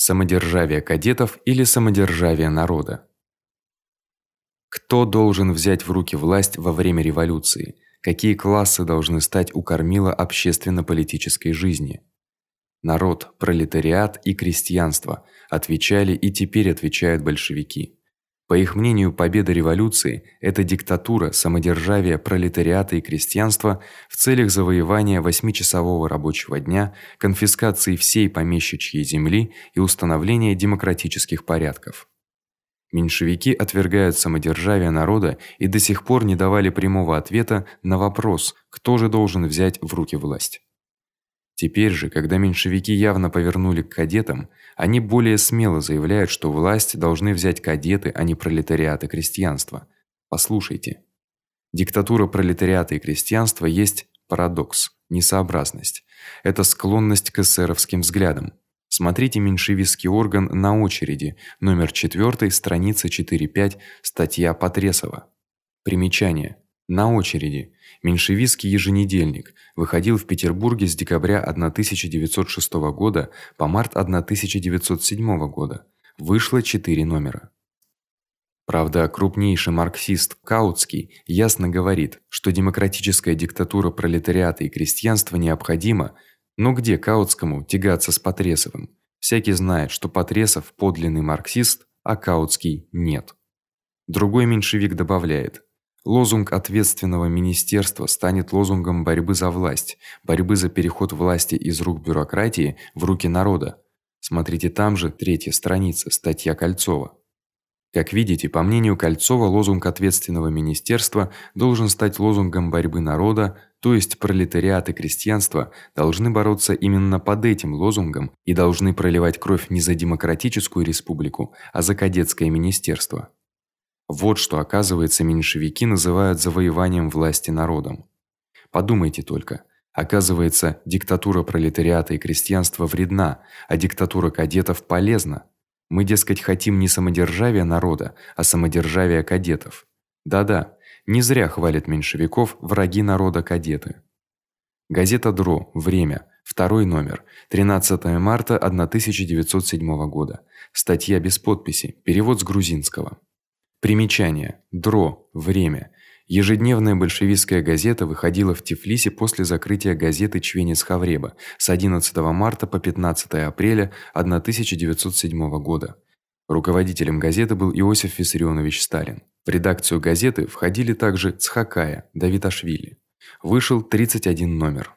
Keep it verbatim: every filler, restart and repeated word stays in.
Самодержавие кадетов или самодержавие народа? Кто должен взять в руки власть во время революции? Какие классы должны стать у кормила общественно-политической жизни? Народ, пролетариат и крестьянство, отвечали и теперь отвечают большевики. По их мнению, победа революции это диктатура, самодержавие пролетариата и крестьянства в целях завоевания восьмичасового рабочего дня, конфискации всей помещичьей земли и установления демократических порядков. Меньшевики отвергают самодержавие народа и до сих пор не давали прямого ответа на вопрос, кто же должен взять в руки власть. Теперь же, когда меньшевики явно повернули к кадетам, они более смело заявляют, что власть должны взять кадеты, а не пролетариат и крестьянство. Послушайте. Диктатура пролетариата и крестьянства есть парадокс, несообразность. Это склонность к эсеровским взглядам. Смотрите меньшевистский орган «На очереди», номер четыре, страница четыре-пять, статья Потресова. Примечание. «На очереди». Меньшевистский еженедельник, выходил в Петербурге с декабря тысяча девятьсот шестого года по март тысяча девятьсот седьмого года. Вышло четыре номера. Правда, крупнейший марксист Каутский ясно говорит, что демократическая диктатура пролетариата и крестьянства необходима, но где Каутскому тягаться с Потресовым? Всякий знает, что Потресов подлинный марксист, а Каутский нет. Другой меньшевик добавляет: лозунг ответственного министерства станет лозунгом борьбы за власть, борьбы за переход власти из рук бюрократии в руки народа. Смотрите там же, третья страница, статья Кольцова. Как видите, по мнению Кольцова, лозунг ответственного министерства должен стать лозунгом борьбы народа, то есть пролетариат и крестьянство должны бороться именно под этим лозунгом и должны проливать кровь не за демократическую республику, а за кадетское министерство. Вот что, оказывается, меньшевики называют завоеванием власти народом. Подумайте только. Оказывается, диктатура пролетариата и крестьянства вредна, а диктатура кадетов полезна. Мы, дескать, хотим не самодержавия народа, а самодержавия кадетов. Да-да, не зря хвалят меньшевиков враги народа кадеты. Газета ДРО, время, второй номер, тринадцатое марта тысяча девятьсот седьмого года. Статья без подписи, перевод с грузинского. Примечание. ДРО, время. Ежедневная большевистская газета выходила в Тифлисе после закрытия газеты Чвенец-Хавреба с одиннадцатого марта по пятнадцатое апреля тысяча девятьсот седьмого года. Руководителем газеты был Иосиф Виссарионович Сталин. В редакцию газеты входили также Цхакая, Давиташвили. Вышел тридцать один номер.